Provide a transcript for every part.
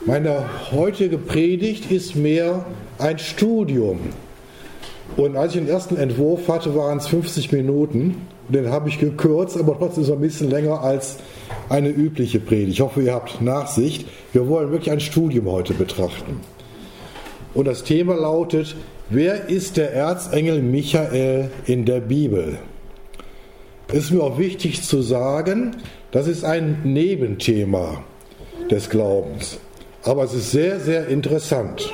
Meine heutige Predigt ist mehr ein Studium. Und als ich den ersten Entwurf hatte, waren es 50 Minuten. Den habe ich gekürzt, aber trotzdem ist er ein bisschen länger als eine übliche Predigt. Ich hoffe, ihr habt Nachsicht. Wir wollen wirklich ein Studium heute betrachten. Und das Thema lautet: Wer ist der Erzengel Michael in der Bibel? Es ist mir auch wichtig zu sagen, das ist ein Nebenthema des Glaubens. Aber es ist sehr, sehr interessant.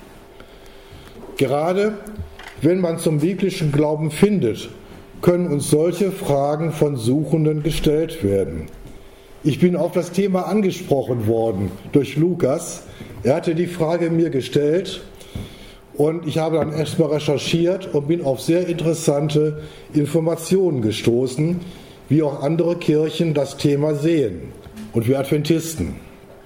Gerade wenn man zum biblischen Glauben findet, können uns solche Fragen von Suchenden gestellt werden. Ich bin auf das Thema angesprochen worden durch Lukas. Er hatte die Frage mir gestellt und ich habe dann erstmal recherchiert und bin auf sehr interessante Informationen gestoßen, wie auch andere Kirchen das Thema sehen und wir Adventisten.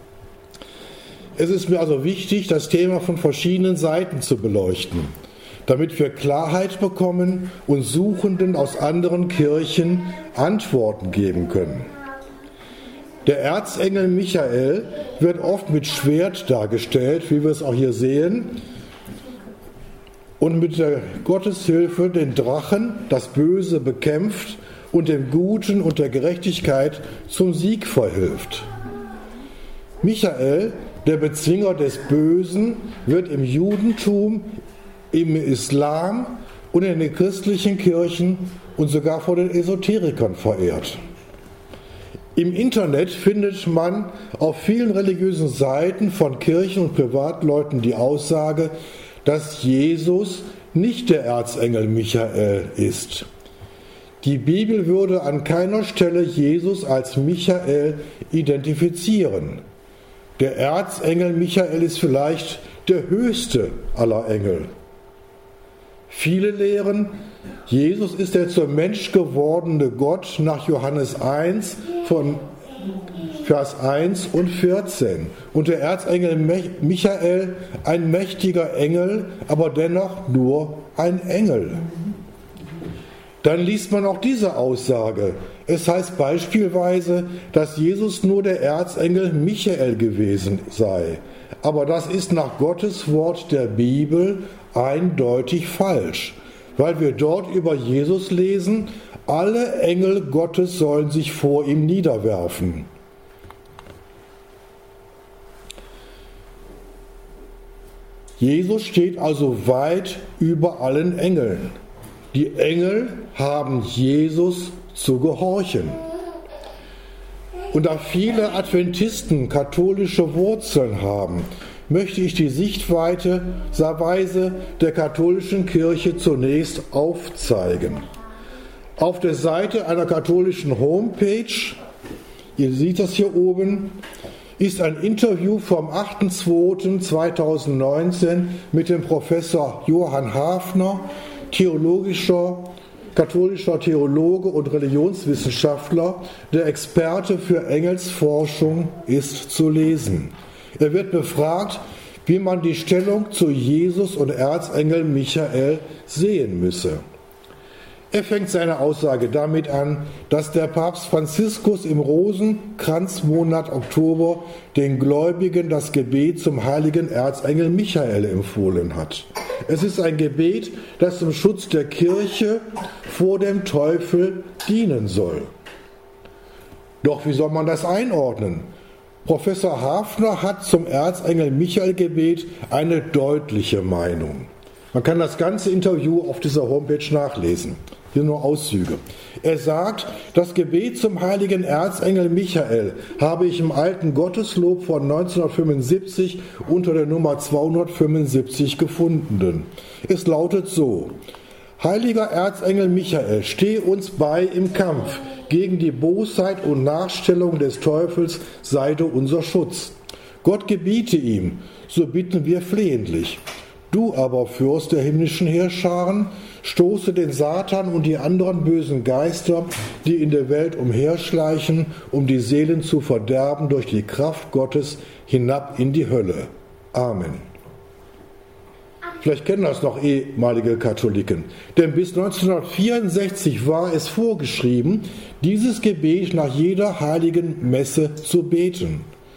Es ist mir also wichtig, das Thema von verschiedenen Seiten zu beleuchten, damit wir Klarheit bekommen und Suchenden aus anderen Kirchen Antworten geben können. Der Erzengel Michael wird oft mit Schwert dargestellt, wie wir es auch hier sehen, und mit der Gotteshilfe den Drachen, das Böse, bekämpft und dem Guten und der Gerechtigkeit zum Sieg verhilft. Michael, der Bezwinger des Bösen, wird im Judentum, im Islam und in den christlichen Kirchen und sogar von den Esoterikern verehrt. Im Internet findet man auf vielen religiösen Seiten von Kirchen und Privatleuten die Aussage, dass Jesus nicht der Erzengel Michael ist. Die Bibel würde an keiner Stelle Jesus als Michael identifizieren. Der Erzengel Michael ist vielleicht der höchste aller Engel. Viele lehren, Jesus ist der zum Mensch gewordene Gott nach Johannes 1 von Vers 1 und 14. Und der Erzengel Michael ein mächtiger Engel, aber dennoch nur ein Engel. Dann liest man auch diese Aussage. Es heißt beispielsweise, dass Jesus nur der Erzengel Michael gewesen sei. Aber das ist nach Gottes Wort der Bibel eindeutig falsch, weil wir dort über Jesus lesen, alle Engel Gottes sollen sich vor ihm niederwerfen. Jesus steht also weit über allen Engeln. Die Engel haben Jesus zu gehorchen. Und da viele Adventisten katholische Wurzeln haben, möchte ich die Sichtweise der katholischen Kirche zunächst aufzeigen. Auf der Seite einer katholischen Homepage, ihr seht das hier oben, ist ein Interview vom 8.2.2019 mit dem Professor Johann Hafner, katholischer Theologe und Religionswissenschaftler, der Experte für Engelsforschung ist, zu lesen. Er wird befragt, wie man die Stellung zu Jesus und Erzengel Michael sehen müsse. Er fängt seine Aussage damit an, dass der Papst Franziskus im Rosenkranzmonat Oktober den Gläubigen das Gebet zum heiligen Erzengel Michael empfohlen hat. Es ist ein Gebet, das zum Schutz der Kirche vor dem Teufel dienen soll. Doch wie soll man das einordnen? Professor Hafner hat zum Erzengel Michael-Gebet eine deutliche Meinung. Man kann das ganze Interview auf dieser Homepage nachlesen. Hier nur Auszüge. Er sagt, das Gebet zum heiligen Erzengel Michael habe ich im alten Gotteslob von 1975 unter der Nummer 275 gefunden. Es lautet so: Heiliger Erzengel Michael, steh uns bei im Kampf. Gegen die Bosheit und Nachstellung des Teufels sei du unser Schutz. Gott gebiete ihm, so bitten wir flehentlich. Du aber, Fürst der himmlischen Heerscharen, stoße den Satan und die anderen bösen Geister, die in der Welt umherschleichen, um die Seelen zu verderben, durch die Kraft Gottes hinab in die Hölle. Amen. Vielleicht kennen das noch ehemalige Katholiken. Denn bis 1964 war es vorgeschrieben, dieses Gebet nach jeder heiligen Messe zu beten.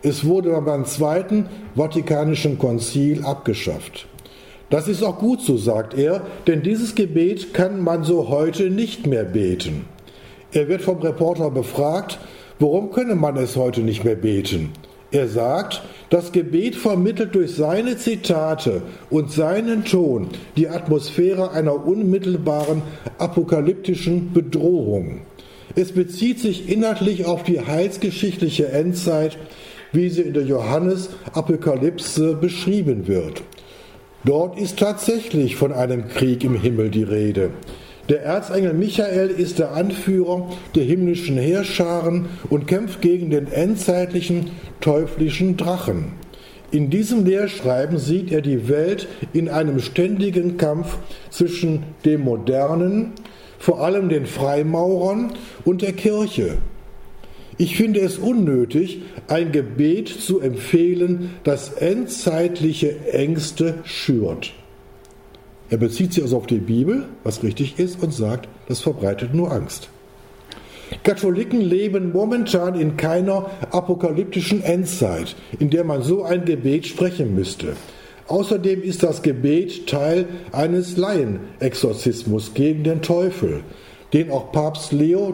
Es wurde beim Zweiten Vatikanischen Konzil abgeschafft. Das ist auch gut so, sagt er, denn dieses Gebet kann man so heute nicht mehr beten. Er wird vom Reporter befragt, warum könne man es heute nicht mehr beten? Er sagt, das Gebet vermittelt durch seine Zitate und seinen Ton die Atmosphäre einer unmittelbaren apokalyptischen Bedrohung. Es bezieht sich inhaltlich auf die heilsgeschichtliche Endzeit, wie sie in der Johannes-Apokalypse beschrieben wird. Dort ist tatsächlich von einem Krieg im Himmel die Rede. Der Erzengel Michael ist der Anführer der himmlischen Heerscharen und kämpft gegen den endzeitlichen teuflischen Drachen. In diesem Lehrschreiben sieht er die Welt in einem ständigen Kampf zwischen dem Modernen, vor allem den Freimaurern und der Kirche. Ich finde es unnötig, ein Gebet zu empfehlen, das endzeitliche Ängste schürt. Er bezieht sich also auf die Bibel, was richtig ist, und sagt, das verbreitet nur Angst. Katholiken leben momentan in keiner apokalyptischen Endzeit, in der man so ein Gebet sprechen müsste. Außerdem ist das Gebet Teil eines Laienexorzismus gegen den Teufel, den auch Papst Leo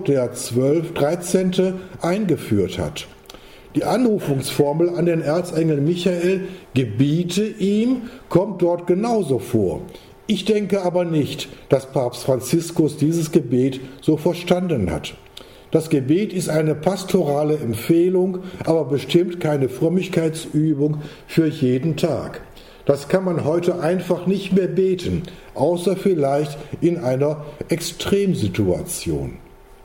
XIII. Eingeführt hat. Die Anrufungsformel an den Erzengel Michael, gebiete ihm, kommt dort genauso vor. Ich denke aber nicht, dass Papst Franziskus dieses Gebet so verstanden hat. Das Gebet ist eine pastorale Empfehlung, aber bestimmt keine Frömmigkeitsübung für jeden Tag. Das kann man heute einfach nicht mehr beten, außer vielleicht in einer Extremsituation.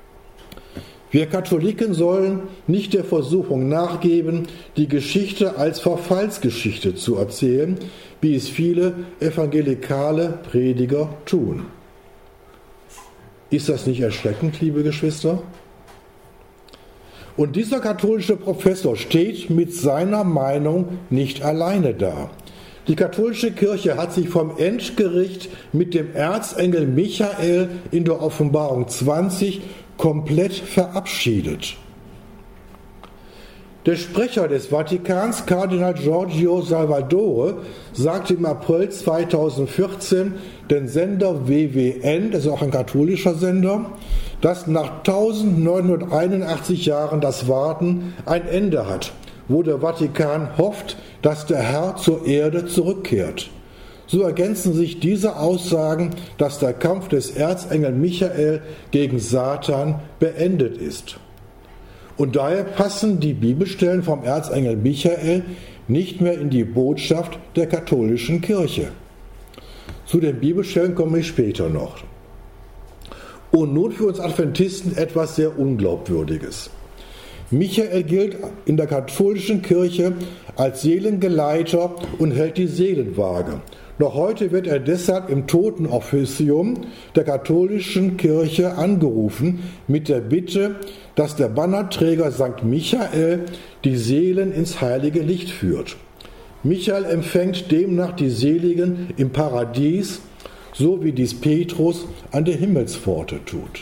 Wir Katholiken sollen nicht der Versuchung nachgeben, die Geschichte als Verfallsgeschichte zu erzählen, wie es viele evangelikale Prediger tun. Ist das nicht erschreckend, liebe Geschwister? Und dieser katholische Professor steht mit seiner Meinung nicht alleine da. Die katholische Kirche hat sich vom Endgericht mit dem Erzengel Michael in der Offenbarung 20 komplett verabschiedet. Der Sprecher des Vatikans, Kardinal Giorgio Salvadore, sagte im April 2014 den Sender WWN, das ist auch ein katholischer Sender, dass nach 1981 Jahren das Warten ein Ende hat, wo der Vatikan hofft, dass der Herr zur Erde zurückkehrt. So ergänzen sich diese Aussagen, dass der Kampf des Erzengel Michael gegen Satan beendet ist. Und daher passen die Bibelstellen vom Erzengel Michael nicht mehr in die Botschaft der katholischen Kirche. Zu den Bibelstellen komme ich später noch. Und nun für uns Adventisten etwas sehr Unglaubwürdiges. Michael gilt in der katholischen Kirche als Seelengeleiter und hält die Seelenwaage. Noch heute wird er deshalb im Totenoffizium der katholischen Kirche angerufen mit der Bitte, dass der Bannerträger St. Michael die Seelen ins heilige Licht führt. Michael empfängt demnach die Seligen im Paradies, so wie dies Petrus an der Himmelspforte tut.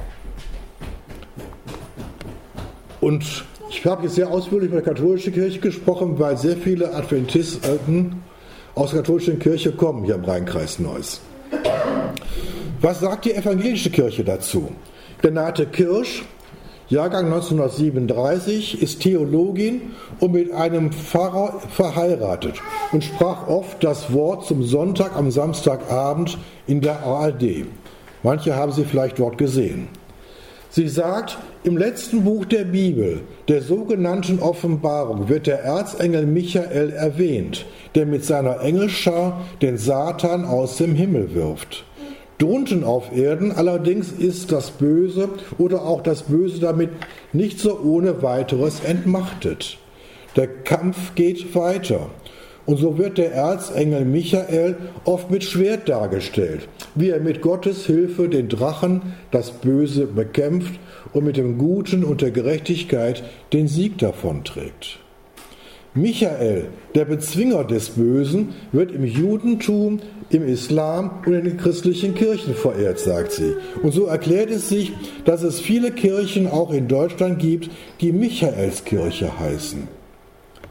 Und ich habe jetzt sehr ausführlich über die katholische Kirche gesprochen, weil sehr viele Adventisten aus der katholischen Kirche kommen hier im Rheinkreis Neuss. Was sagt die evangelische Kirche dazu? Renate Kirsch, Jahrgang 1937, ist Theologin und mit einem Pfarrer verheiratet und sprach oft das Wort zum Sonntag am Samstagabend in der ARD. Manche haben sie vielleicht dort gesehen. Sie sagt, im letzten Buch der Bibel, der sogenannten Offenbarung, wird der Erzengel Michael erwähnt, der mit seiner Engelschar den Satan aus dem Himmel wirft. Drunten auf Erden allerdings ist das Böse oder auch das Böse damit nicht so ohne weiteres entmachtet. Der Kampf geht weiter. Und so wird der Erzengel Michael oft mit Schwert dargestellt, wie er mit Gottes Hilfe den Drachen, das Böse, bekämpft und mit dem Guten und der Gerechtigkeit den Sieg davonträgt. Michael, der Bezwinger des Bösen, wird im Judentum, im Islam und in den christlichen Kirchen verehrt, sagt sie. Und so erklärt es sich, dass es viele Kirchen auch in Deutschland gibt, die Michaelskirche heißen.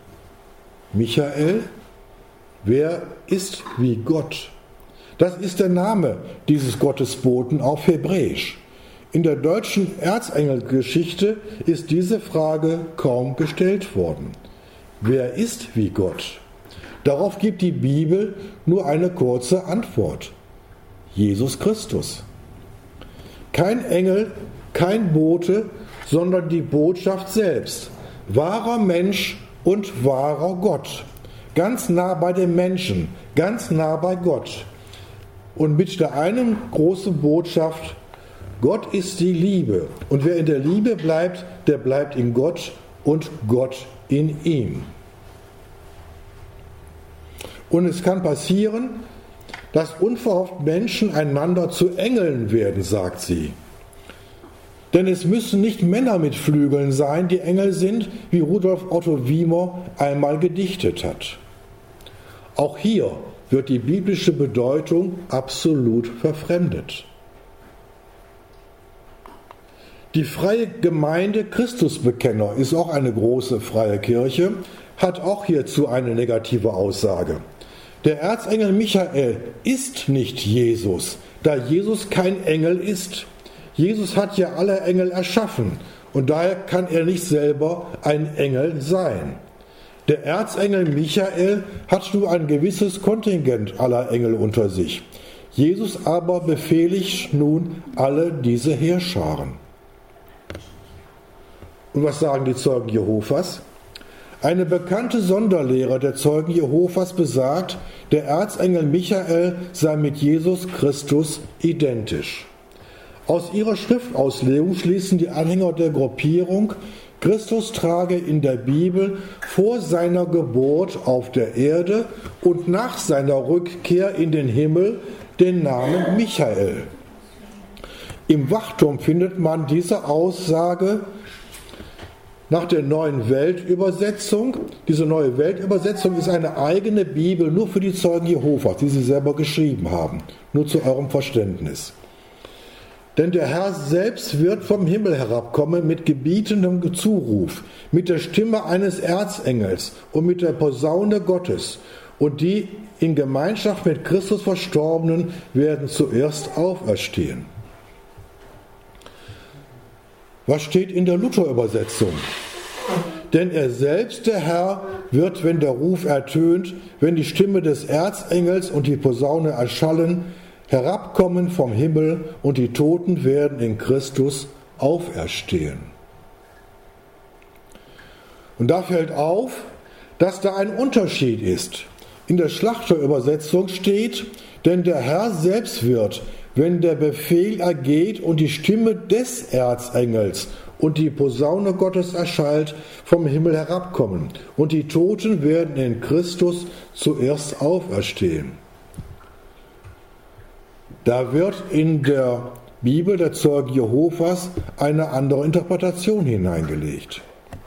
Michael? Wer ist wie Gott? Das ist der Name dieses Gottesboten auf Hebräisch. In der deutschen Erzengelgeschichte ist diese Frage kaum gestellt worden. Wer ist wie Gott? Darauf gibt die Bibel nur eine kurze Antwort. Jesus Christus. Kein Engel, kein Bote, sondern die Botschaft selbst. Wahrer Mensch und wahrer Gott. Ganz nah bei dem Menschen, ganz nah bei Gott. Und mit der einen großen Botschaft: Gott ist die Liebe. Und wer in der Liebe bleibt, der bleibt in Gott und Gott in ihm. Und es kann passieren, dass unverhofft Menschen einander zu Engeln werden, sagt sie. Denn es müssen nicht Männer mit Flügeln sein, die Engel sind, wie Rudolf Otto Wiemer einmal gedichtet hat. Auch hier wird die biblische Bedeutung absolut verfremdet. Die Freie Gemeinde Christusbekenner ist auch eine große freie Kirche, hat auch hierzu eine negative Aussage. Der Erzengel Michael ist nicht Jesus, da Jesus kein Engel ist. Jesus hat ja alle Engel erschaffen und daher kann er nicht selber ein Engel sein. Der Erzengel Michael hat nur ein gewisses Kontingent aller Engel unter sich. Jesus aber befehligt nun alle diese Heerscharen. Und was sagen die Zeugen Jehovas? Eine bekannte Sonderlehre der Zeugen Jehovas besagt, der Erzengel Michael sei mit Jesus Christus identisch. Aus ihrer Schriftauslegung schließen die Anhänger der Gruppierung, Christus trage in der Bibel vor seiner Geburt auf der Erde und nach seiner Rückkehr in den Himmel den Namen Michael. Im Wachturm findet man diese Aussage nach der Neuen Weltübersetzung. Diese Neue Weltübersetzung ist eine eigene Bibel nur für die Zeugen Jehovas, die sie selber geschrieben haben. Nur zu eurem Verständnis. Denn der Herr selbst wird vom Himmel herabkommen mit gebietendem Zuruf, mit der Stimme eines Erzengels und mit der Posaune Gottes. Und die in Gemeinschaft mit Christus Verstorbenen werden zuerst auferstehen. Was steht in der Luther-Übersetzung? Denn er selbst, der Herr, wird, wenn der Ruf ertönt, wenn die Stimme des Erzengels und die Posaune erschallen, herabkommen vom Himmel und die Toten werden in Christus auferstehen. Und da fällt auf, dass da ein Unterschied ist. In der Schlachterübersetzung steht, denn der Herr selbst wird, wenn der Befehl ergeht und die Stimme des Erzengels und die Posaune Gottes erschallt, vom Himmel herabkommen. Und die Toten werden in Christus zuerst auferstehen. Da wird in der Bibel der Zeugen Jehovas eine andere Interpretation hineingelegt.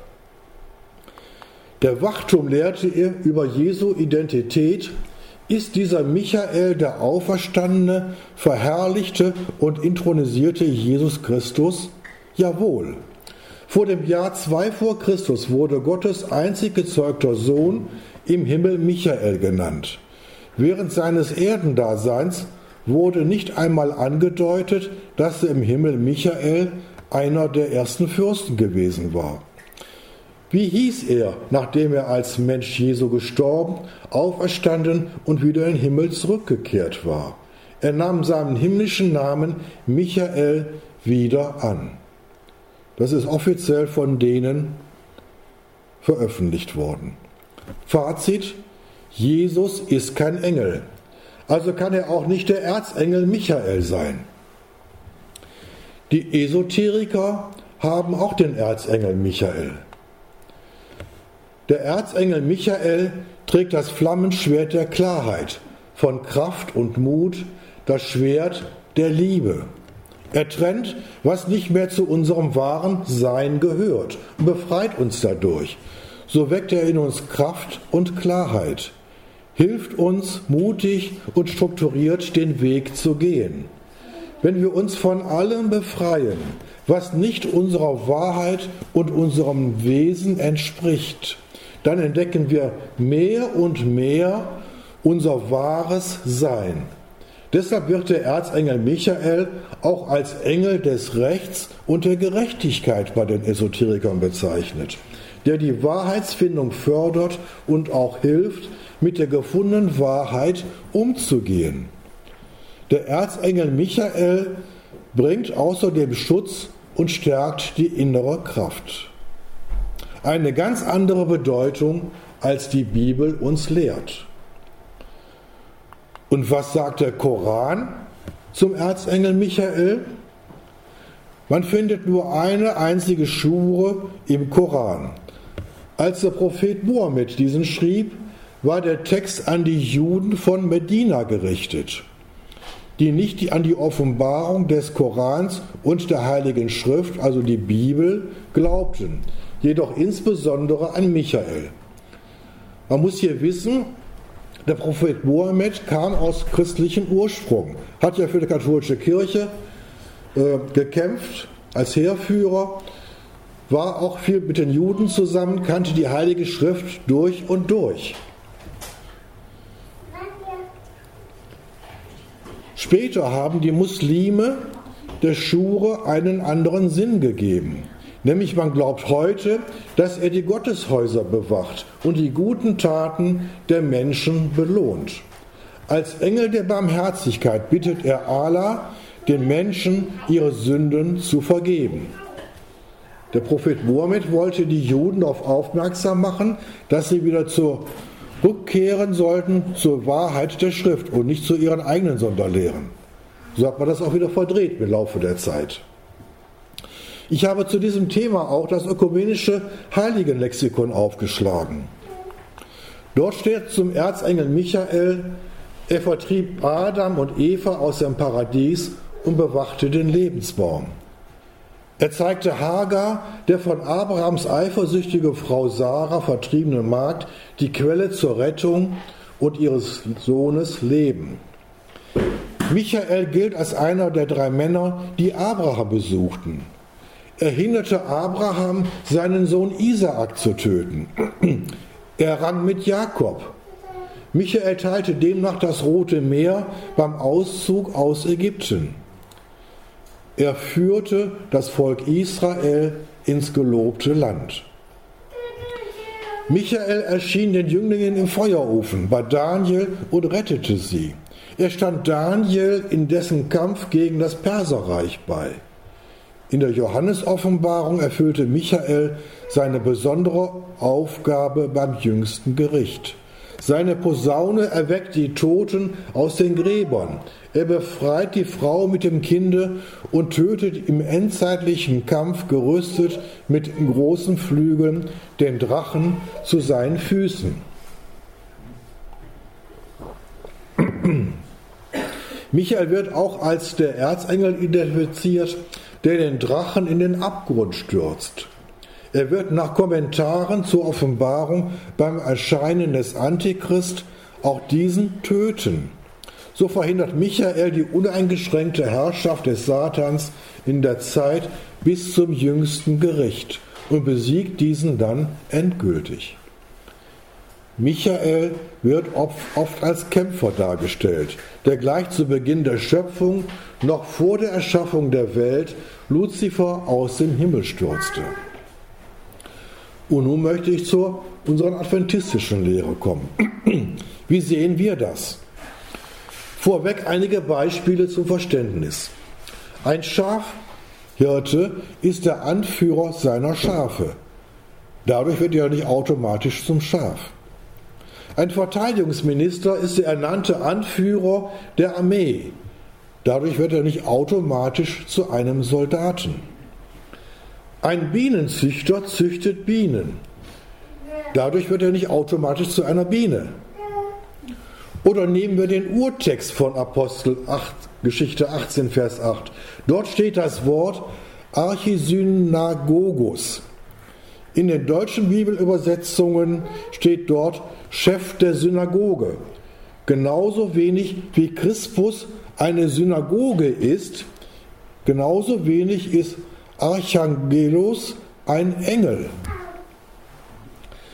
Der Wachturm lehrte über Jesu Identität. Ist dieser Michael der auferstandene, verherrlichte und intronisierte Jesus Christus? Jawohl. Vor dem Jahr 2 vor Christus wurde Gottes einzig gezeugter Sohn im Himmel Michael genannt. Während seines Erdendaseins wurde nicht einmal angedeutet, dass im Himmel Michael einer der ersten Fürsten gewesen war. Wie hieß er, nachdem er als Mensch Jesu gestorben, auferstanden und wieder in den Himmel zurückgekehrt war? Er nahm seinen himmlischen Namen Michael wieder an. Das ist offiziell von denen veröffentlicht worden. Fazit: Jesus ist kein Engel. Also kann er auch nicht der Erzengel Michael sein. Die Esoteriker haben auch den Erzengel Michael. Der Erzengel Michael trägt das Flammenschwert der Klarheit, von Kraft und Mut, das Schwert der Liebe. Er trennt, was nicht mehr zu unserem wahren Sein gehört und befreit uns dadurch. So weckt er in uns Kraft und Klarheit, hilft uns mutig und strukturiert den Weg zu gehen. Wenn wir uns von allem befreien, was nicht unserer Wahrheit und unserem Wesen entspricht, dann entdecken wir mehr und mehr unser wahres Sein. Deshalb wird der Erzengel Michael auch als Engel des Rechts und der Gerechtigkeit bei den Esoterikern bezeichnet, der die Wahrheitsfindung fördert und auch hilft, mit der gefundenen Wahrheit umzugehen. Der Erzengel Michael bringt außerdem Schutz und stärkt die innere Kraft. Eine ganz andere Bedeutung, als die Bibel uns lehrt. Und was sagt der Koran zum Erzengel Michael? Man findet nur eine einzige Schure im Koran. Als der Prophet Mohammed diesen schrieb, war der Text an die Juden von Medina gerichtet, die nicht an die Offenbarung des Korans und der Heiligen Schrift, also die Bibel, glaubten, jedoch insbesondere an Michael. Man muss hier wissen, der Prophet Mohammed kam aus christlichem Ursprung, hat ja für die katholische Kirche gekämpft als Heerführer, war auch viel mit den Juden zusammen, kannte die Heilige Schrift durch und durch. Später haben die Muslime der Schure einen anderen Sinn gegeben. Nämlich man glaubt heute, dass er die Gotteshäuser bewacht und die guten Taten der Menschen belohnt. Als Engel der Barmherzigkeit bittet er Allah, den Menschen ihre Sünden zu vergeben. Der Prophet Mohammed wollte die Juden darauf aufmerksam machen, dass sie wieder zurückkehren sollten zur Wahrheit der Schrift und nicht zu ihren eigenen Sonderlehren. So hat man das auch wieder verdreht im Laufe der Zeit. Ich habe zu diesem Thema auch das ökumenische Heiligenlexikon aufgeschlagen. Dort steht zum Erzengel Michael, er vertrieb Adam und Eva aus dem Paradies und bewachte den Lebensbaum. Er zeigte Hagar, der von Abrahams eifersüchtige Frau Sarah vertriebenen Magd, die Quelle zur Rettung und ihres Sohnes Leben. Michael gilt als einer der 3 Männer, die Abraham besuchten. Er hinderte Abraham, seinen Sohn Isaak zu töten. Er rang mit Jakob. Michael teilte demnach das Rote Meer beim Auszug aus Ägypten. Er führte das Volk Israel ins gelobte Land. Michael erschien den Jünglingen im Feuerofen bei Daniel und rettete sie. Er stand Daniel in dessen Kampf gegen das Perserreich bei. In der Johannesoffenbarung erfüllte Michael seine besondere Aufgabe beim jüngsten Gericht. Seine Posaune erweckt die Toten aus den Gräbern. Er befreit die Frau mit dem Kinde und tötet im endzeitlichen Kampf gerüstet mit großen Flügeln den Drachen zu seinen Füßen. Michael wird auch als der Erzengel identifiziert, der den Drachen in den Abgrund stürzt. Er wird nach Kommentaren zur Offenbarung beim Erscheinen des Antichrist auch diesen töten. So verhindert Michael die uneingeschränkte Herrschaft des Satans in der Zeit bis zum jüngsten Gericht und besiegt diesen dann endgültig. Michael wird oft als Kämpfer dargestellt, der gleich zu Beginn der Schöpfung, noch vor der Erschaffung der Welt, Luzifer aus dem Himmel stürzte. Und nun möchte ich zu unserer adventistischen Lehre kommen. Wie sehen wir das? Vorweg einige Beispiele zum Verständnis. Ein Schafhirte ist der Anführer seiner Schafe. Dadurch wird er nicht automatisch zum Schaf. Ein Verteidigungsminister ist der ernannte Anführer der Armee. Dadurch wird er nicht automatisch zu einem Soldaten. Ein Bienenzüchter züchtet Bienen. Dadurch wird er nicht automatisch zu einer Biene. Oder nehmen wir den Urtext von Apostel 8, Geschichte 18, Vers 8. Dort steht das Wort Archisynagogus. In den deutschen Bibelübersetzungen steht dort Chef der Synagoge. Genauso wenig wie Crispus eine Synagoge ist, genauso wenig ist Archangelos ein Engel.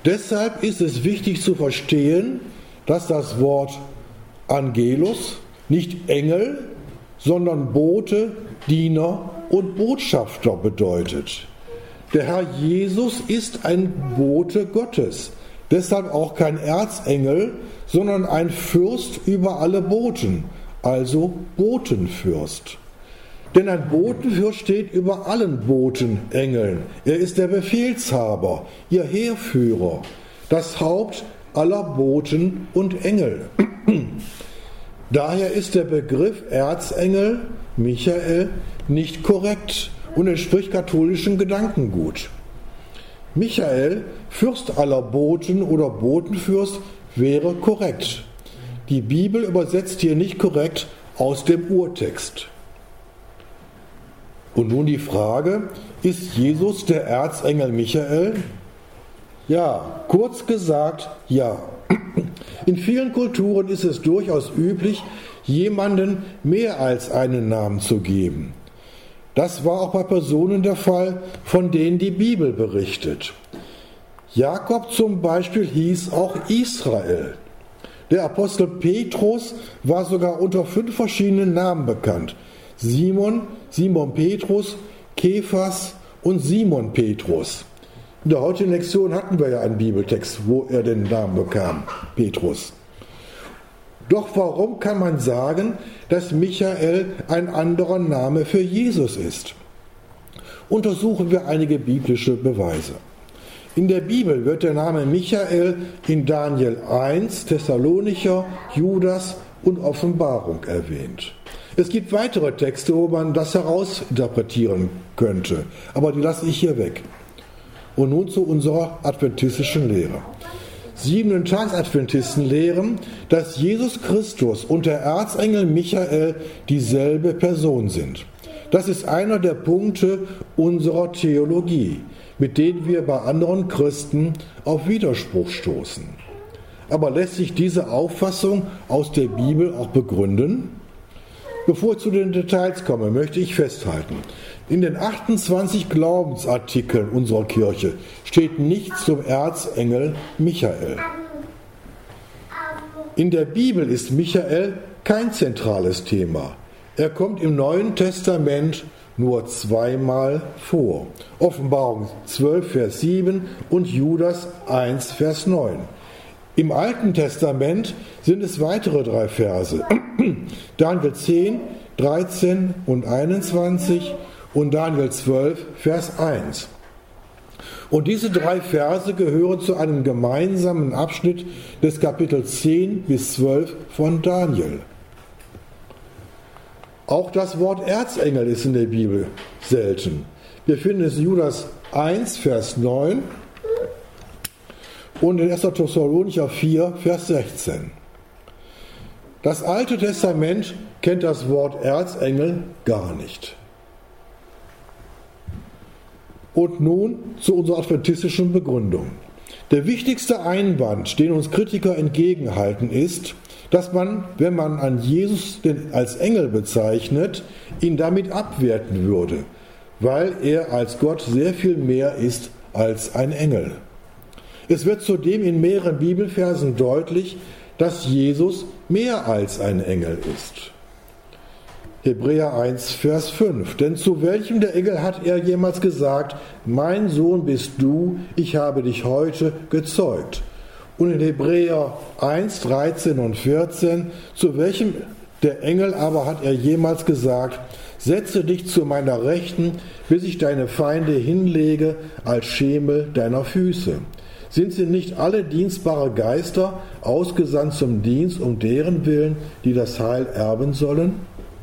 Deshalb ist es wichtig zu verstehen, dass das Wort Angelos nicht Engel, sondern Bote, Diener und Botschafter bedeutet. Der Herr Jesus ist ein Bote Gottes, deshalb auch kein Erzengel, sondern ein Fürst über alle Boten, also Botenfürst. Denn ein Botenfürst steht über allen Botenengeln. Er ist der Befehlshaber, ihr Heerführer, das Haupt aller Boten und Engel. Daher ist der Begriff Erzengel, Michael, nicht korrekt und entspricht katholischem Gedankengut. Michael, Fürst aller Boten oder Botenfürst, wäre korrekt. Die Bibel übersetzt hier nicht korrekt aus dem Urtext. Und nun die Frage, ist Jesus der Erzengel Michael? Ja, kurz gesagt, ja. In vielen Kulturen ist es durchaus üblich, jemandem mehr als einen Namen zu geben. Das war auch bei Personen der Fall, von denen die Bibel berichtet. Jakob zum Beispiel hieß auch Israel. Der Apostel Petrus war sogar unter 5 verschiedenen Namen bekannt. Simon, Simon Petrus, Kephas und Simon Petrus. In der heutigen Lektion hatten wir ja einen Bibeltext, wo er den Namen bekam, Petrus. Doch warum kann man sagen, dass Michael ein anderer Name für Jesus ist? Untersuchen wir einige biblische Beweise. In der Bibel wird der Name Michael in Daniel 1, Thessalonicher, Judas und Offenbarung erwähnt. Es gibt weitere Texte, wo man das herausinterpretieren könnte, aber die lasse ich hier weg. Und nun zu unserer adventistischen Lehre. Siebenten-Tags-Adventisten lehren, dass Jesus Christus und der Erzengel Michael dieselbe Person sind. Das ist einer der Punkte unserer Theologie, mit denen wir bei anderen Christen auf Widerspruch stoßen. Aber lässt sich diese Auffassung aus der Bibel auch begründen? Bevor ich zu den Details komme, möchte ich festhalten, in den 28 Glaubensartikeln unserer Kirche steht nichts zum Erzengel Michael. In der Bibel ist Michael kein zentrales Thema. Er kommt im Neuen Testament nur 2-mal vor. Offenbarung 12, Vers 7 und Judas 1, Vers 9. Im Alten Testament sind es weitere 3 Verse. Daniel 10, 13 und 21 und Daniel 12, Vers 1. Und diese 3 Verse gehören zu einem gemeinsamen Abschnitt des Kapitel 10 bis 12 von Daniel. Auch das Wort Erzengel ist in der Bibel selten. Wir finden es in Judas 1, Vers 9 und in 1. Thessalonicher 4, Vers 16. Das Alte Testament kennt das Wort Erzengel gar nicht. Und nun zu unserer adventistischen Begründung. Der wichtigste Einwand, den uns Kritiker entgegenhalten, ist, dass man, wenn man an Jesus als Engel bezeichnet, ihn damit abwerten würde, weil er als Gott sehr viel mehr ist als ein Engel. Es wird zudem in mehreren Bibelversen deutlich, dass Jesus mehr als ein Engel ist. Hebräer 1, Vers 5. Denn zu welchem der Engel hat er jemals gesagt, mein Sohn bist du, ich habe dich heute gezeugt? Und in Hebräer 1, 13 und 14, zu welchem der Engel aber hat er jemals gesagt, setze dich zu meiner Rechten, bis ich deine Feinde hinlege als Schemel deiner Füße. Sind sie nicht alle dienstbare Geister, ausgesandt zum Dienst um deren Willen, die das Heil erben sollen?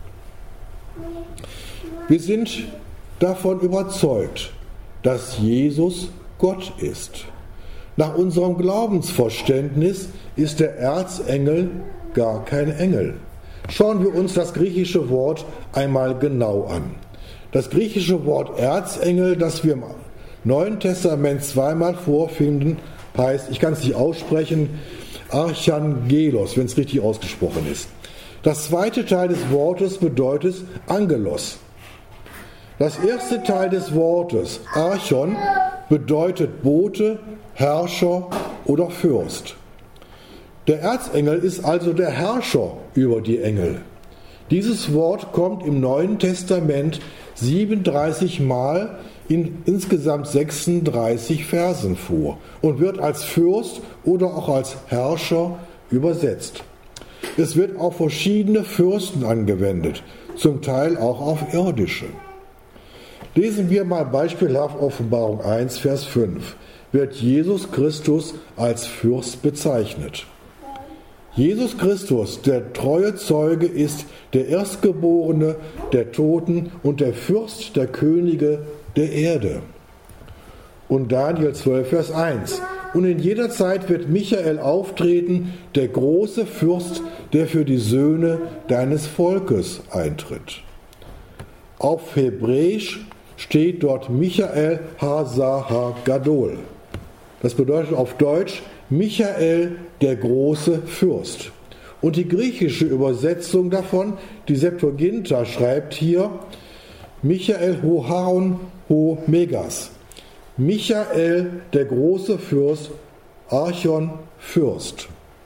Wir sind davon überzeugt, dass Jesus Gott ist. Nach unserem Glaubensverständnis ist der Erzengel gar kein Engel. Schauen wir uns das griechische Wort einmal genau an. Das griechische Wort Erzengel, das wir im Neuen Testament 2-mal vorfinden, heißt, ich kann es nicht aussprechen, Archangelos, wenn es richtig ausgesprochen ist. Das zweite Teil des Wortes bedeutet Angelos. Das erste Teil des Wortes, Archon, bedeutet Bote, Herrscher oder Fürst. Der Erzengel ist also der Herrscher über die Engel. Dieses Wort kommt im Neuen Testament 37 Mal in insgesamt 36 Versen vor und wird als Fürst oder auch als Herrscher übersetzt. Es wird auf verschiedene Fürsten angewendet, zum Teil auch auf irdische. Lesen wir mal beispielhaft Offenbarung 1, Vers 5. Wird Jesus Christus als Fürst bezeichnet. Jesus Christus, der treue Zeuge, ist der Erstgeborene der Toten und der Fürst der Könige der Erde. Und Daniel 12, Vers 1. Und in jeder Zeit wird Michael auftreten, der große Fürst, der für die Söhne deines Volkes eintritt. Auf Hebräisch steht dort Michael Ha-Sa-Ha-Gadol. Das bedeutet auf Deutsch Michael, der große Fürst. Und die griechische Übersetzung davon, die Septuaginta, schreibt hier Michael Ho-Haron Ho-Megas. Michael, der große Fürst, Archon, Fürst.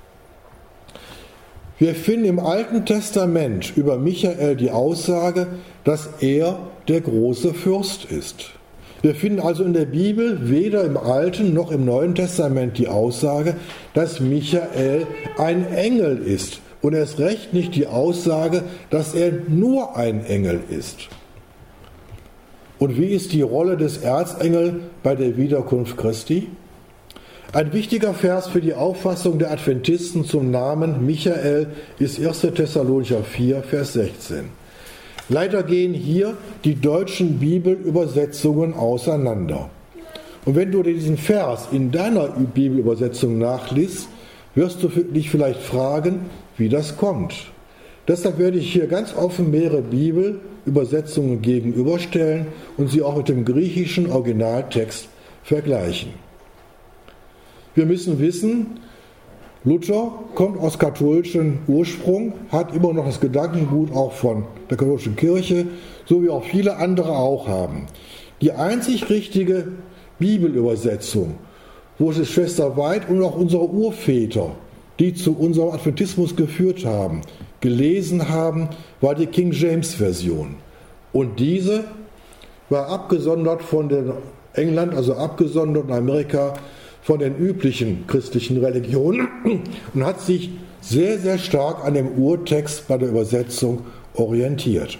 Wir finden im Alten Testament über Michael die Aussage, dass er der große Fürst ist. Wir finden also in der Bibel weder im Alten noch im Neuen Testament die Aussage, dass Michael ein Engel ist und erst recht nicht die Aussage, dass er nur ein Engel ist. Und wie ist die Rolle des Erzengels bei der Wiederkunft Christi? Ein wichtiger Vers für die Auffassung der Adventisten zum Namen Michael ist 1. Thessalonicher 4, Vers 16. Leider gehen hier die deutschen Bibelübersetzungen auseinander. Und wenn du diesen Vers in deiner Bibelübersetzung nachliest, wirst du dich vielleicht fragen, wie das kommt. Deshalb werde ich hier ganz offen mehrere Bibelübersetzungen gegenüberstellen und sie auch mit dem griechischen Originaltext vergleichen. Wir müssen wissen, Luther kommt aus katholischem Ursprung, hat immer noch das Gedankengut auch von der katholischen Kirche, so wie auch viele andere auch haben. Die einzig richtige Bibelübersetzung, wo es Schwester Weid und auch unsere Urväter, die zu unserem Adventismus geführt haben, gelesen haben, war die King James Version. Und diese war abgesondert von England, also abgesondert in Amerika, von den üblichen christlichen Religionen und hat sich sehr, sehr stark an dem Urtext bei der Übersetzung orientiert.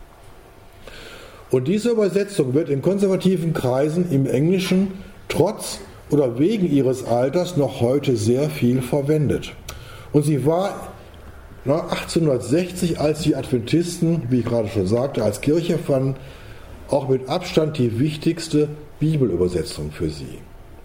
Und diese Übersetzung wird in konservativen Kreisen im Englischen trotz oder wegen ihres Alters noch heute sehr viel verwendet. Und sie war 1860, als die Adventisten, wie ich gerade schon sagte, als Kirche fanden, auch mit Abstand die wichtigste Bibelübersetzung für sie.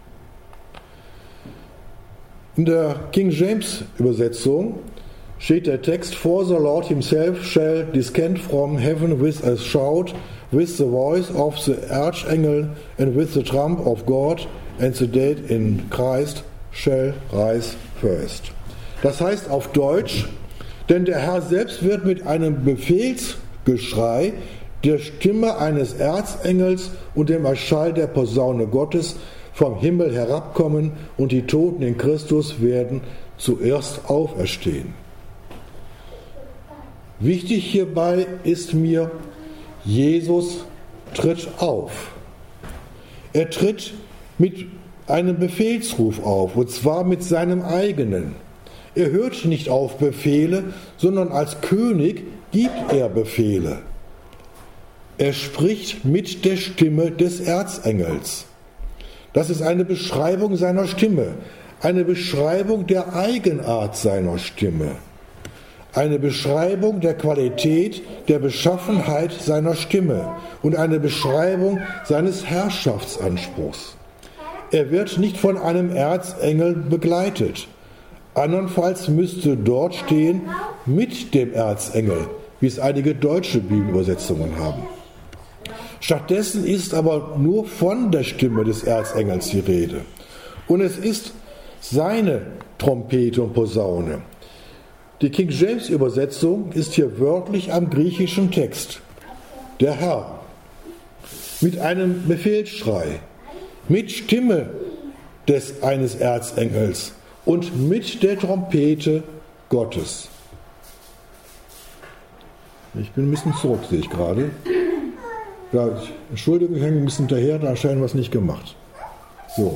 In der King James Übersetzung steht der Text: For the Lord himself shall descend from heaven with a shout, with the voice of the archangel and with the trump of God, and the dead in Christ shall rise first. Das heißt auf Deutsch, denn der Herr selbst wird mit einem Befehlsgeschrei, der Stimme eines Erzengels und dem Erschall der Posaune Gottes vom Himmel herabkommen und die Toten in Christus werden zuerst auferstehen. Wichtig hierbei ist mir, Jesus tritt auf. Er tritt mit einem Befehlsruf auf, und zwar mit seinem eigenen. Er hört nicht auf Befehle, sondern als König gibt er Befehle. Er spricht mit der Stimme des Erzengels. Das ist eine Beschreibung seiner Stimme, eine Beschreibung der Eigenart seiner Stimme, eine Beschreibung der Qualität, der Beschaffenheit seiner Stimme und eine Beschreibung seines Herrschaftsanspruchs. Er wird nicht von einem Erzengel begleitet. Andernfalls müsste dort stehen, mit dem Erzengel, wie es einige deutsche Bibelübersetzungen haben. Stattdessen ist aber nur von der Stimme des Erzengels die Rede. Und es ist seine Trompete und Posaune. Die King James Übersetzung ist hier wörtlich am griechischen Text. Der Herr mit einem Befehlsschrei. mit Stimme eines Erzengels und mit der Trompete Gottes. Ich bin ein bisschen zurück, sehe ich gerade. Ja, Entschuldigung, ich hänge ein bisschen hinterher, da scheinen wir es nicht gemacht. So.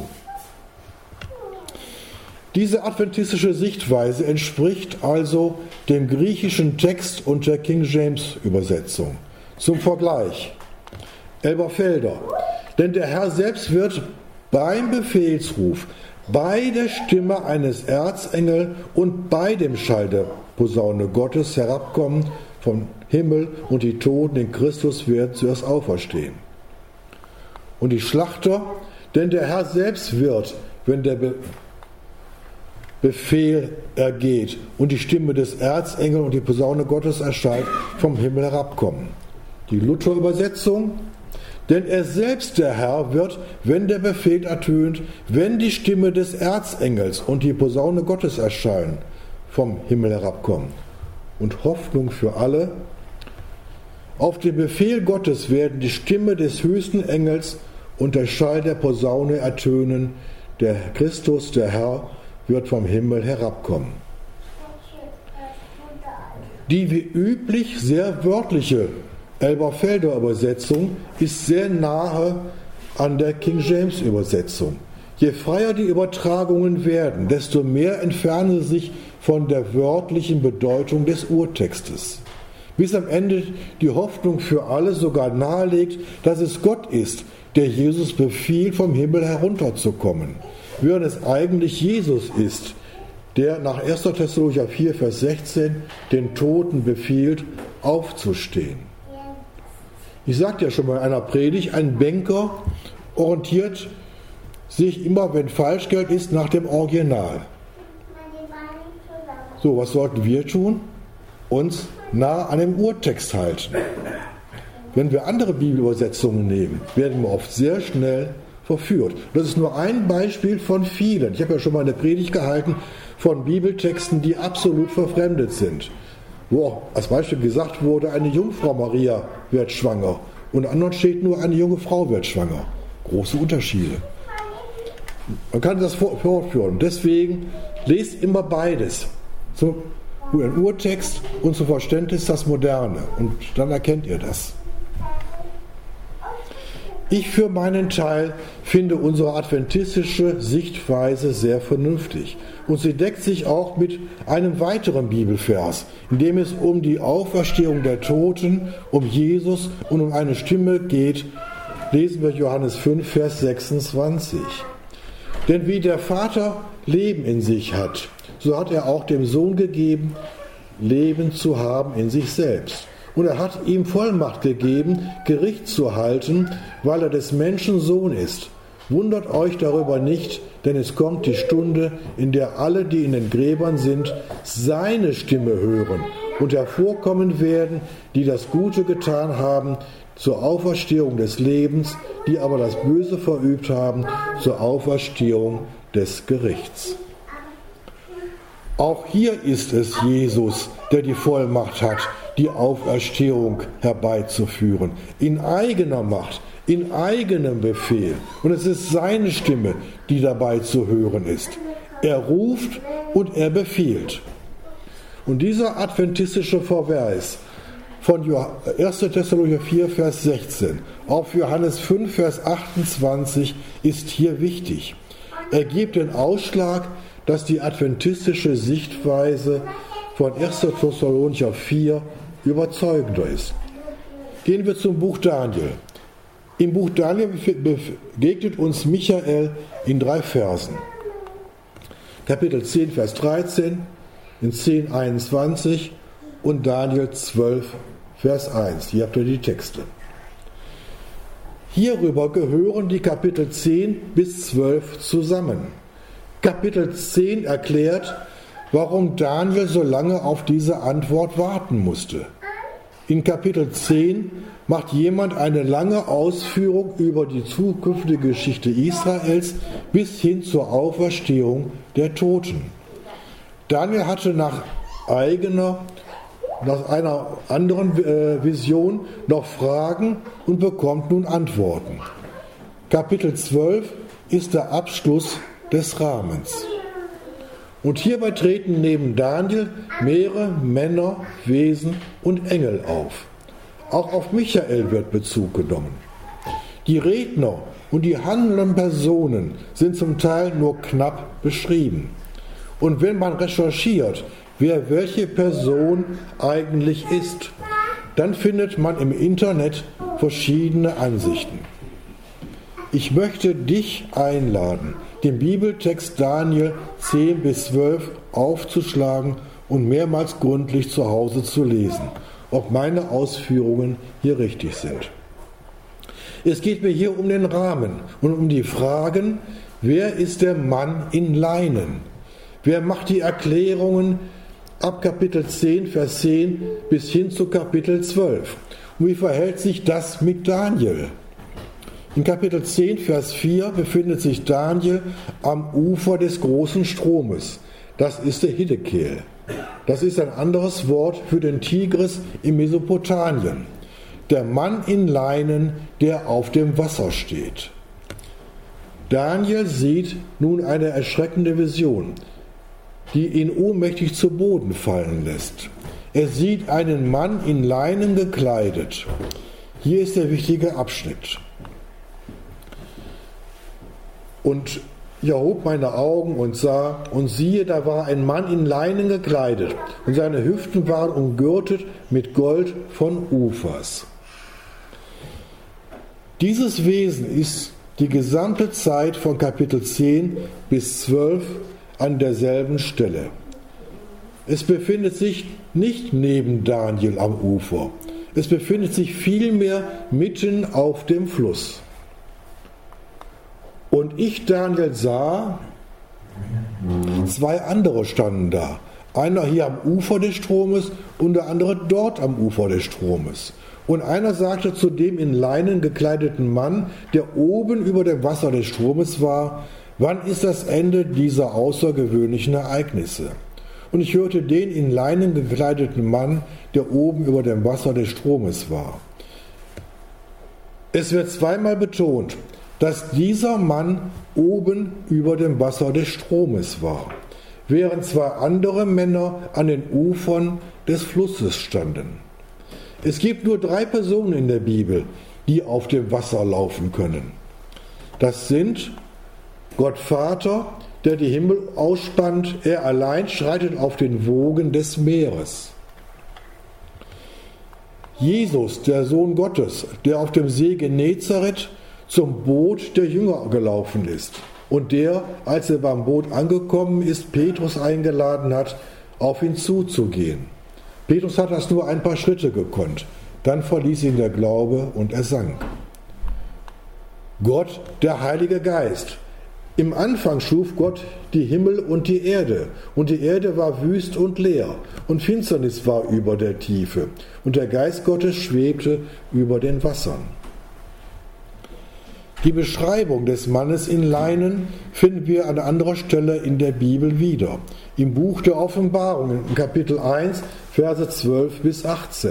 Diese adventistische Sichtweise entspricht also dem griechischen Text und der King James Übersetzung. Zum Vergleich. Elberfelder. Denn der Herr selbst wird beim Befehlsruf, bei der Stimme eines Erzengels und bei dem Schall der Posaune Gottes herabkommen vom Himmel, und die Toten in Christus werden zuerst auferstehen. Und die Schlachter, denn der Herr selbst wird, wenn der Befehl ergeht und die Stimme des Erzengels und die Posaune Gottes erschallt, vom Himmel herabkommen. Die Luther-Übersetzung, denn er selbst, der Herr, wird, wenn der Befehl ertönt, wenn die Stimme des Erzengels und die Posaune Gottes erschallen, vom Himmel herabkommen. Und Hoffnung für alle: Auf den Befehl Gottes werden die Stimme des höchsten Engels und der Schall der Posaune ertönen. Der Christus, der Herr, wird vom Himmel herabkommen. Die wie üblich sehr wörtliche Elberfelder Übersetzung ist sehr nahe an der King James Übersetzung. Je freier die Übertragungen werden, desto mehr entfernen sie sich von der wörtlichen Bedeutung des Urtextes. Bis am Ende die Hoffnung für alle sogar nahelegt, dass es Gott ist, der Jesus befiehlt, vom Himmel herunterzukommen, während es eigentlich Jesus ist, der nach 1. Thessalonicher 4, Vers 16 den Toten befiehlt, aufzustehen. Ich sagte ja schon mal in einer Predigt, ein Banker orientiert sich immer, wenn Falschgeld ist, nach dem Original. So, was sollten wir tun? Uns nah an dem Urtext halten. Wenn wir andere Bibelübersetzungen nehmen, werden wir oft sehr schnell verführt. Das ist nur ein Beispiel von vielen. Ich habe ja schon mal eine Predigt gehalten von Bibeltexten, die absolut verfremdet sind. Wo auch als Beispiel gesagt wurde, eine Jungfrau Maria wird schwanger. Und anderen steht nur, eine junge Frau wird schwanger. Große Unterschiede. Man kann das fortführen. Deswegen lest immer beides. Zum Urtext und zum Verständnis das Moderne. Und dann erkennt ihr das. Ich für meinen Teil finde unsere adventistische Sichtweise sehr vernünftig. Und sie deckt sich auch mit einem weiteren Bibelvers, in dem es um die Auferstehung der Toten, um Jesus und um eine Stimme geht. Lesen wir Johannes 5, Vers 26. Denn wie der Vater Leben in sich hat, so hat er auch dem Sohn gegeben, Leben zu haben in sich selbst. Und er hat ihm Vollmacht gegeben, Gericht zu halten, weil er des Menschen Sohn ist. Wundert euch darüber nicht, denn es kommt die Stunde, in der alle, die in den Gräbern sind, seine Stimme hören und hervorkommen werden, die das Gute getan haben, zur Auferstehung des Lebens, die aber das Böse verübt haben, zur Auferstehung des Gerichts. Auch hier ist es Jesus, der die Vollmacht hat, die Auferstehung herbeizuführen. In eigener Macht, in eigenem Befehl. Und es ist seine Stimme, die dabei zu hören ist. Er ruft und er befiehlt. Und dieser adventistische Verweis von 1. Thessalonicher 4, Vers 16 auf Johannes 5, Vers 28 ist hier wichtig. Er gibt den Ausschlag, dass die adventistische Sichtweise von 1. Thessalonicher 4 überzeugender ist. Gehen wir zum Buch Daniel. Im Buch Daniel begegnet uns Michael in 3 Versen. Kapitel 10, Vers 13, in 10, 21 und Daniel 12, Vers 1. Hier habt ihr die Texte. Hierüber gehören die Kapitel 10 bis 12 zusammen. Kapitel 10 erklärt, warum Daniel so lange auf diese Antwort warten musste. In Kapitel 10 macht jemand eine lange Ausführung über die zukünftige Geschichte Israels bis hin zur Auferstehung der Toten. Daniel hatte nach einer anderen Vision noch Fragen und bekommt nun Antworten. Kapitel 12 ist der Abschluss des Rahmens. Und hierbei treten neben Daniel mehrere Männer, Wesen und Engel auf. Auch auf Michael wird Bezug genommen. Die Redner und die handelnden Personen sind zum Teil nur knapp beschrieben. Und wenn man recherchiert, wer welche Person eigentlich ist, dann findet man im Internet verschiedene Ansichten. Ich möchte dich einladen, den Bibeltext Daniel 10 bis 12 aufzuschlagen und mehrmals gründlich zu Hause zu lesen, ob meine Ausführungen hier richtig sind. Es geht mir hier um den Rahmen und um die Fragen, wer ist der Mann in Leinen? Wer macht die Erklärungen ab Kapitel 10, Vers 10 bis hin zu Kapitel 12? Und wie verhält sich das mit Daniel? In Kapitel 10, Vers 4 befindet sich Daniel am Ufer des großen Stromes. Das ist der Hiddekel. Das ist ein anderes Wort für den Tigris in Mesopotamien. Der Mann in Leinen, der auf dem Wasser steht. Daniel sieht nun eine erschreckende Vision, die ihn ohnmächtig zu Boden fallen lässt. Er sieht einen Mann in Leinen gekleidet. Hier ist der wichtige Abschnitt. Und ich erhob meine Augen und sah, und siehe, da war ein Mann in Leinen gekleidet, und seine Hüften waren umgürtet mit Gold von Ufers. Dieses Wesen ist die gesamte Zeit von Kapitel 10 bis 12 an derselben Stelle. Es befindet sich nicht neben Daniel am Ufer, es befindet sich vielmehr mitten auf dem Fluss. Und ich, Daniel, sah, zwei andere standen da. Einer hier am Ufer des Stromes und der andere dort am Ufer des Stromes. Und einer sagte zu dem in Leinen gekleideten Mann, der oben über dem Wasser des Stromes war, wann ist das Ende dieser außergewöhnlichen Ereignisse? Und ich hörte den in Leinen gekleideten Mann, der oben über dem Wasser des Stromes war. Es wird zweimal betont, dass dieser Mann oben über dem Wasser des Stromes war, während zwei andere Männer an den Ufern des Flusses standen. Es gibt nur 3 Personen in der Bibel, die auf dem Wasser laufen können. Das sind Gott Vater, der die Himmel ausspannt, er allein schreitet auf den Wogen des Meeres. Jesus, der Sohn Gottes, der auf dem See Genezareth zum Boot der Jünger gelaufen ist und der, als er beim Boot angekommen ist, Petrus eingeladen hat, auf ihn zuzugehen. Petrus hat das nur ein paar Schritte gekonnt, dann verließ ihn der Glaube und er sank. Gott, der Heilige Geist. Im Anfang schuf Gott die Himmel und die Erde war wüst und leer, und Finsternis war über der Tiefe, und der Geist Gottes schwebte über den Wassern. Die Beschreibung des Mannes in Leinen finden wir an anderer Stelle in der Bibel wieder. Im Buch der Offenbarung, in Kapitel 1, Verse 12 bis 18.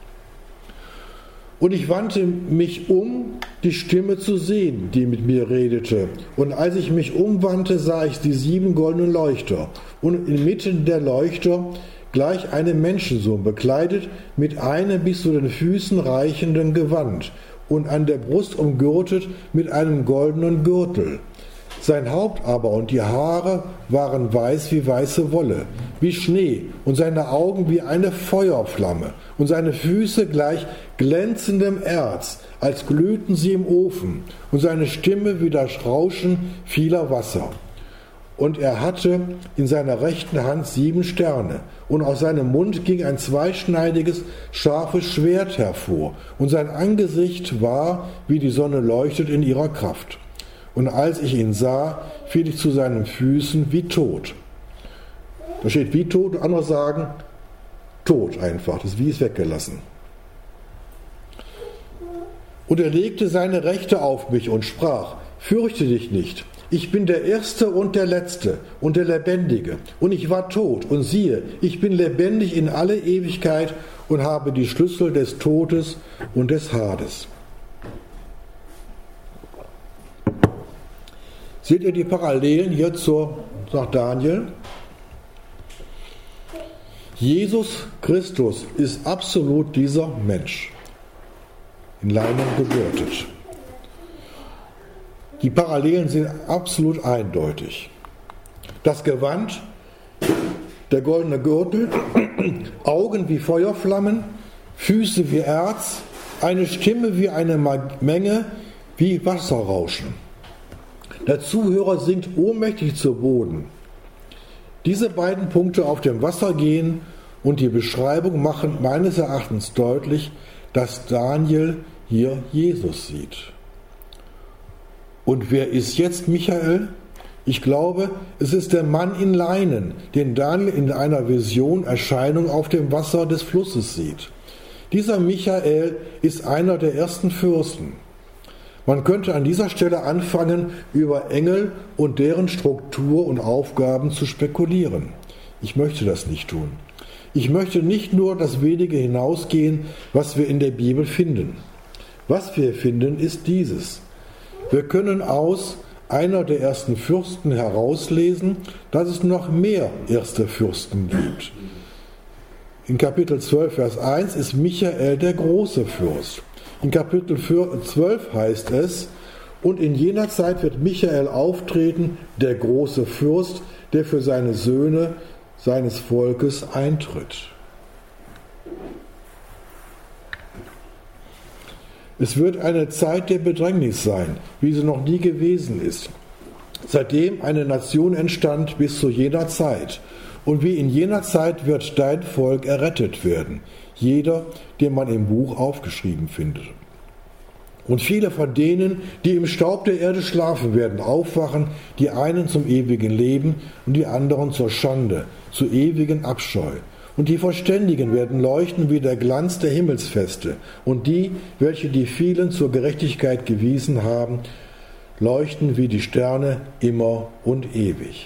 Und ich wandte mich um, die Stimme zu sehen, die mit mir redete. Und als ich mich umwandte, sah ich die 7 goldenen Leuchter. Und inmitten der Leuchter gleich einem Menschensohn, bekleidet mit einem bis zu den Füßen reichenden Gewand und an der Brust umgürtet mit einem goldenen Gürtel. Sein Haupt aber und die Haare waren weiß wie weiße Wolle, wie Schnee, und seine Augen wie eine Feuerflamme, und seine Füße gleich glänzendem Erz, als glühten sie im Ofen, und seine Stimme wie das Rauschen vieler Wasser. Und er hatte in seiner rechten Hand 7 Sterne, und aus seinem Mund ging ein zweischneidiges, scharfes Schwert hervor, und sein Angesicht war, wie die Sonne leuchtet in ihrer Kraft. Und als ich ihn sah, fiel ich zu seinen Füßen wie tot. Da steht wie tot, andere sagen tot einfach, das Wie ist weggelassen. Und er legte seine Rechte auf mich und sprach, fürchte dich nicht, ich bin der Erste und der Letzte und der Lebendige, und ich war tot, und siehe, ich bin lebendig in alle Ewigkeit und habe die Schlüssel des Todes und des Hades. Seht ihr die Parallelen hier nach Daniel? Jesus Christus ist absolut dieser Mensch, in Leinen gebürtet. Die Parallelen sind absolut eindeutig. Das Gewand, der goldene Gürtel, Augen wie Feuerflammen, Füße wie Erz, eine Stimme wie eine Menge wie Wasserrauschen. Der Zuhörer sinkt ohnmächtig zu Boden. Diese beiden Punkte auf dem Wasser gehen und die Beschreibung machen meines Erachtens deutlich, dass Daniel hier Jesus sieht. Und wer ist jetzt Michael? Ich glaube, es ist der Mann in Leinen, den Daniel in einer Vision Erscheinung auf dem Wasser des Flusses sieht. Dieser Michael ist einer der ersten Fürsten. Man könnte an dieser Stelle anfangen, über Engel und deren Struktur und Aufgaben zu spekulieren. Ich möchte das nicht tun. Ich möchte nicht nur das wenige hinausgehen, was wir in der Bibel finden. Was wir finden, ist dieses. Wir können aus einer der ersten Fürsten herauslesen, dass es noch mehr erste Fürsten gibt. In Kapitel 12, Vers 1 ist Michael der große Fürst. In Kapitel 12 heißt es, und in jener Zeit wird Michael auftreten, der große Fürst, der für seine Söhne seines Volkes eintritt. Es wird eine Zeit der Bedrängnis sein, wie sie noch nie gewesen ist, seitdem eine Nation entstand bis zu jener Zeit. Und wie in jener Zeit wird dein Volk errettet werden, jeder, den man im Buch aufgeschrieben findet. Und viele von denen, die im Staub der Erde schlafen, werden aufwachen, die einen zum ewigen Leben und die anderen zur Schande, zu ewigen Abscheu. Und die Verständigen werden leuchten wie der Glanz der Himmelsfeste. Und die, welche die vielen zur Gerechtigkeit gewiesen haben, leuchten wie die Sterne immer und ewig.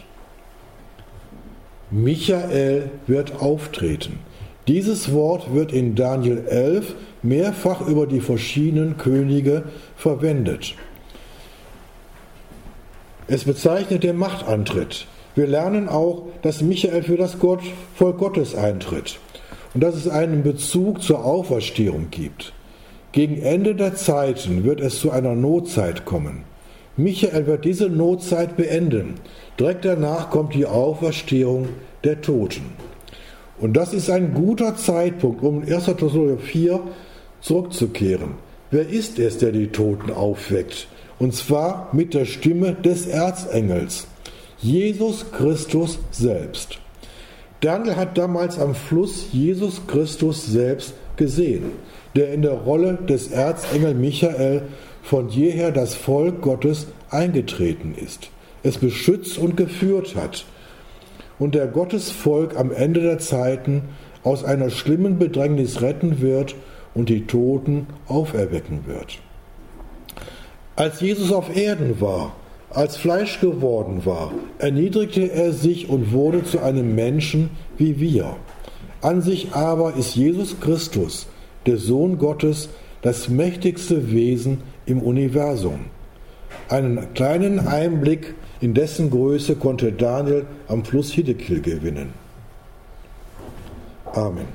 Michael wird auftreten. Dieses Wort wird in Daniel 11 mehrfach über die verschiedenen Könige verwendet. Es bezeichnet den Machtantritt. Wir lernen auch, dass Michael für das Volk Gottes eintritt und dass es einen Bezug zur Auferstehung gibt. Gegen Ende der Zeiten wird es zu einer Notzeit kommen. Michael wird diese Notzeit beenden. Direkt danach kommt die Auferstehung der Toten. Und das ist ein guter Zeitpunkt, um in 1. Thessalonicher 4 zurückzukehren. Wer ist es, der die Toten aufweckt? Und zwar mit der Stimme des Erzengels. Jesus Christus selbst. Daniel hat damals am Fluss Jesus Christus selbst gesehen, der in der Rolle des Erzengel Michael von jeher das Volk Gottes eingetreten ist, es beschützt und geführt hat und der Gottesvolk am Ende der Zeiten aus einer schlimmen Bedrängnis retten wird und die Toten auferwecken wird. Als Jesus auf Erden war, als Fleisch geworden war, erniedrigte er sich und wurde zu einem Menschen wie wir. An sich aber ist Jesus Christus, der Sohn Gottes, das mächtigste Wesen im Universum. Einen kleinen Einblick in dessen Größe konnte Daniel am Fluss Hiddekel gewinnen. Amen.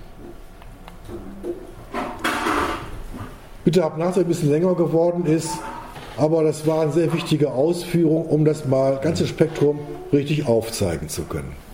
Bitte habt nach, dass es ein bisschen länger geworden ist, aber das war eine sehr wichtige Ausführung, um das ganze Spektrum richtig aufzeigen zu können.